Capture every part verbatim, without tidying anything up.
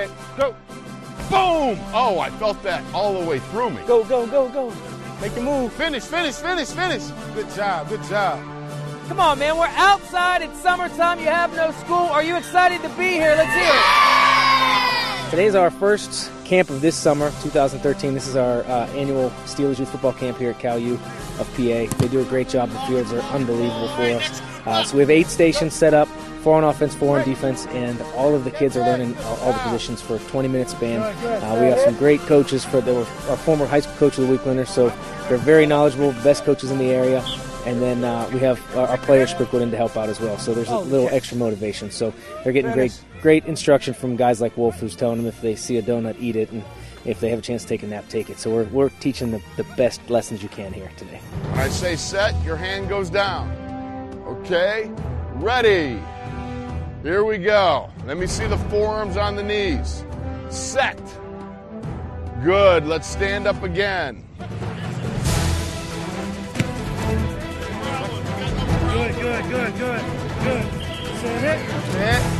Okay, go. Boom! Oh, I felt that all the way through me. Go, go, go, go. Make your move. Finish, finish, finish, finish. Good job, good job. Come on, man. We're outside. It's summertime. You have no school. Are you excited to be here? Let's hear it. Today's our first camp of this summer, two thousand thirteen. This is our uh, annual Steelers Youth Football Camp here at Cal U of P A. They do a great job. The fields are unbelievable for us. Uh, so we have eight stations set up, four on offense, four on defense, and all of the kids are learning all the positions for a twenty minute span. Uh, we have some great coaches for the, our former high school coach of the week winners, so they're very knowledgeable, best coaches in the area. And then uh, we have our, our players sprinkled in to help out as well. So there's a little extra motivation. So they're getting great great instruction from guys like Wolf, who's telling them if they see a donut, eat it, and if they have a chance to take a nap, take it. So we're, we're teaching the, the best lessons you can here today. When I say set, your hand goes down. Okay? Ready. Here we go. Let me see the forearms on the knees. Set. Good. Let's stand up again. Good, good, good, good, good. Set it. Set.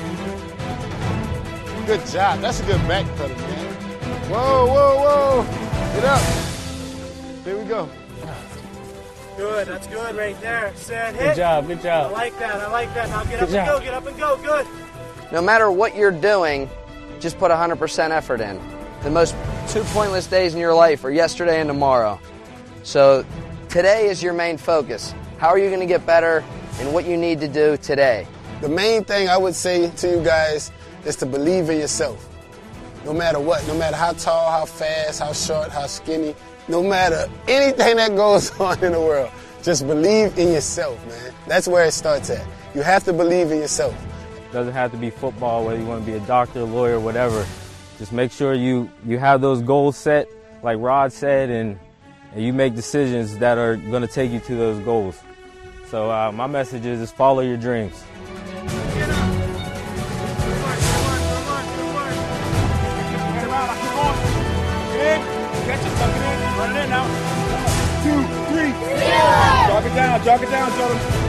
Good job. That's a good back pedal, man. Whoa, whoa, whoa. Get up. Here we go. Good, that's good right there. Set, hit. Good job, good job. I like that, I like that. Now get Good up job. and go, get up and go, good. No matter what you're doing, just put one hundred percent effort in. The most two pointless days in your life are yesterday and tomorrow. So today is your main focus. How are you going to get better and what you need to do today? The main thing I would say to you guys is to believe in yourself. No matter what, no matter how tall, how fast, how short, how skinny, no matter anything that goes on in the world, just believe in yourself, man. That's where it starts at. You have to believe in yourself. Doesn't have to be football, whether you want to be a doctor, lawyer, whatever. Just make sure you, you have those goals set, like Rod said, and, and you make decisions that are going to take you to those goals. So uh, my message is, is follow your dreams. Two, three, jog it down, jog it down, Jordan.